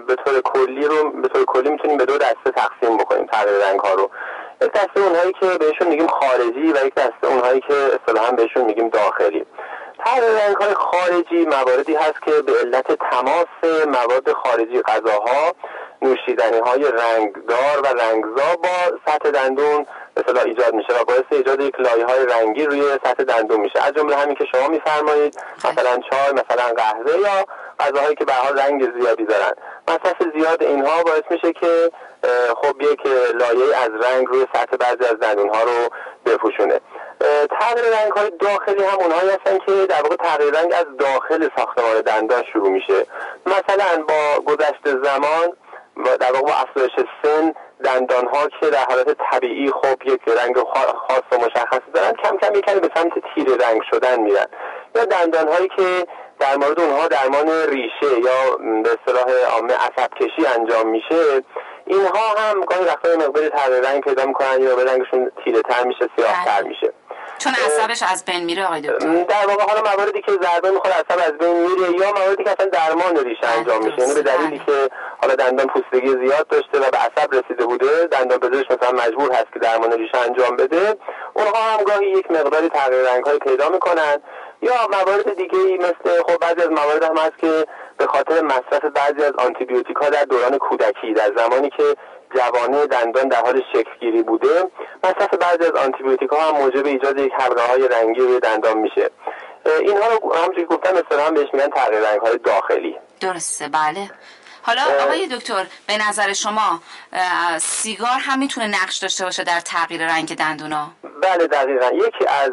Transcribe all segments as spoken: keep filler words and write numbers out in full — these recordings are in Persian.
به طور کلی رو به طور کلی میتونیم به دو دسته تقسیم بکنیم تغییر رنگ ها رو. یک دسته اونهایی که بهشون میگیم خارجی و یک دسته اونهایی که اصطلاحاً بهشون میگیم داخلی. تغییر رنگ های خارجی مواردی هست که به علت تماس مواد خارجی غذاها، نوشیدنی های رنگدار و رنگزا با سطح دندون به اصطلاح ایجاد میشه و باعث ایجاد یک لایه های رنگی روی سطح دندون میشه. از جمله همین که شما میفرمایید، مثلا چای، مثلا قهوه یا غذاهایی که به هر حال رنگ زیادی دارن. مصرف زیاد اینها باعث میشه که خب یک لایه از رنگ روی سطح بعضی از دندون ها رو بپوشونه. تغییر رنگ های داخلی هم اونهایی هستن که در واقع تغییر رنگ از داخل ساختمان دندان شروع میشه. مثلا با گذشت زمان و در واقع با افزایش سن دندان ها که در حالت طبیعی خب یک رنگ خاص و مشخصی دارن کم کم یکمی به سمت تیره رنگ شدن میرن، یا دندان هایی که در مورد اونها درمان ریشه یا به اصطلاح عامه عصب کشی انجام میشه، اینها هم گاهی وقتا مقدار تغییر رنگ پیدا میکنن یا به رنگشون تیره تر میشه، سیاه تر میشه، چون عصبش از بین میره. آقای دکتر در واقع حالا مواردی که ضربه میخوره عصب از بین میره یا مواردی که اصلا درمان ریشه انجام میشه، یعنی به دلیلی که حالا دندان پوسیدگی زیاد داشته و به عصب رسیده بوده، دندان پزشک مثلا مجبور هست که درمان ریشه انجام بده، اونها هم گاهی یک مقداری تغییر رنگ‌های پیدا میکنن. یا موارد دیگه‌ای مثل خب بعضی از موارد هم هست که به خاطر مصرف بعضی از آنتی بیوتیک‌ها در دوران کودکی، در زمانی که جوانه دندان در حال شکل‌گیری بوده، مصرف بعضی از آنتی بیوتیک‌ها هم موجب ایجاد یک حلقه‌های رنگی روی دندان میشه. اینها رو همونجوری که گفتم اصطلاحاً بهش میگن تغییر رنگ‌های داخلی. درسته، بله. حالا آقای دکتر به نظر شما سیگار هم میتونه نقش داشته باشه در تغییر رنگ دندونا؟ بله دقیقاً. یکی از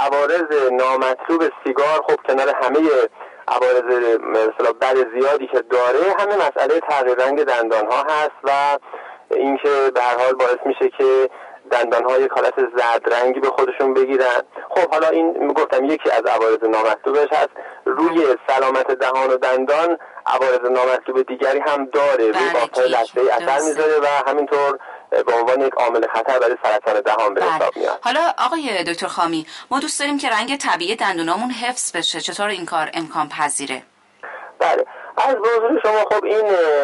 عوارض نامطلوب سیگار خب کنار همه عوارض مثلا بد زیادی که داره، همه مسئله تغییر رنگ دندان ها هست و اینکه به هر حال باعث میشه که دندان ها یک حالت زرد رنگی به خودشون بگیرن. خب حالا این گفتم یکی از عوارض نامطلوبش هست. روی سلامت دهان و دندان عوارض نامطلوب دیگری هم داره، روی بافت‌های لثه‌ای اثر میذاره و همینطور به عنوان یک عامل خطر برای سرطان دهان به حساب میاد. حالا آقای دکتر خامی، ما دوست داریم که رنگ طبیعی دندونامون حفظ بشه، چطور این کار امکان پذیره؟ بله، از حضور شما خب این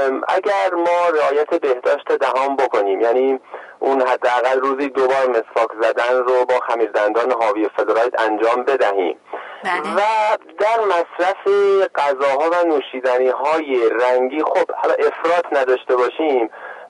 اگر ما رعایت بهداشت دهان بکنیم، یعنی اون حداقل روزی دو بار مسواک زدن رو با خمیر دندان حاوی فلوراید انجام بدهیم بله. و در مصرف غذاها و نوشیدنی های رنگی خب حالا افراط نداشته باشیم،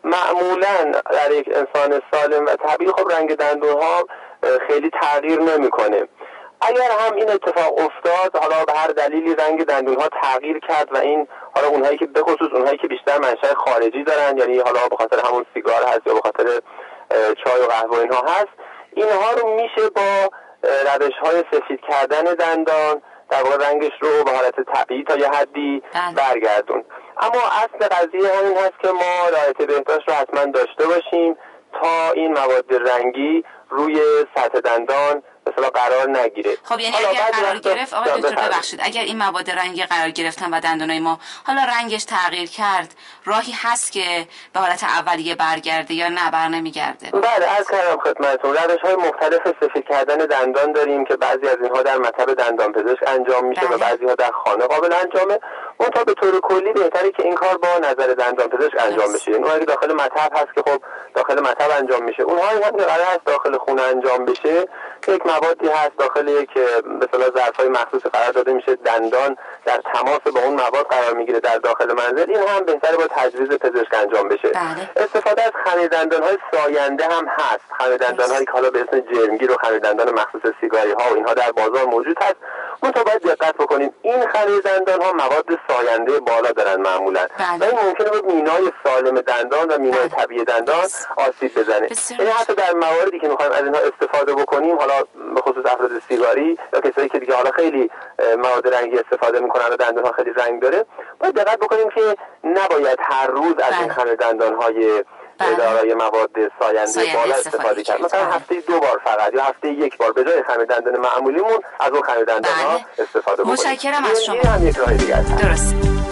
معمولا در یک انسان سالم و طبیعی خب رنگ دندون ها خیلی تغییر نمیکنه. اگر هم این اتفاق افتاد، حالا به هر دلیلی رنگ دندون ها تغییر کرد و این حالا اونهایی که به خصوص اونهایی که بیشتر منشأ خارجی دارن، یعنی حالا به خاطر همون سیگار هست یا به خاطر چای و قهوه اینها هست، اینها رو میشه با روش های سفید کردن دندان در واقع رنگش رو به حالت طبیعی تا یه حدی برگردون. اما اصل قضیه همین هست که ما رعایت بهداشت رو حتما داشته باشیم تا این مواد رنگی روی سطح دندان مثلا قرار نگیره. خب یعنی اگر قرار گرفت آقای دکتر ببخشید، اگر این مواد رنگی قرار گرفتن و دندانای ما حالا رنگش تغییر کرد، راهی هست که به حالت اولیه برگرده یا نه بر نمیگرده؟ بله، عرض کردم خدمتتون روش‌های مختلف سفید کردن دندان داریم که بعضی از اینها در مطب دندان پزشک انجام میشه و بعضی ها در خانه قابل انجامه. اون تا به طور کلی بهتره که این کار با نظر دندان پزشک انجام بشه. اون اگه داخل مطب هست که خب داخل مطب انجام میشه. اونها هم که قرار هست داخل خونه انجام بشه، یک موادی هست داخل یک به اصطلاح ظرفای مخصوص قرار داده میشه، دندان در تماس با اون مواد قرار میگیره در داخل منزل. این هم بهتره با تجویز پزشک انجام بشه. بله. استفاده از خمیر دندان‌های ساینده هم هست. خمیر دندان‌هایی که حالا به اسم جرمگیر و خمیر دندان مخصوص سیگاری ها و اینها در بازار موجود هست. منتها باید دقت بکنیم این خمیر دندان‌ها مواد ساینده بالا دارن معمولا و این ممکنه به مینای سالم دندان و مینای طبیعی دندان آسیب بزنه. یعنی حتی در مواردی که می‌خوایم از اینها استفاده بکنیم، حالا به خصوص افراد سیگاری یا کسایی که دیگه حالا خیلی مواد رنگی استفاده می‌کنن و دندان‌ها خیلی رنگ داره، باید دقت بکنیم که نباید هر روز از این خمیر دندان‌های دارای مواد ساینده بالا استفاده کرد. مثلا هفته دو بار فقط یا هفته یک بار به جای خمیر دندان معمولیمون از اون خمیر دندان ها استفاده بکنیم. متشکرم از شما. این هم یک راه دیگه است. درست.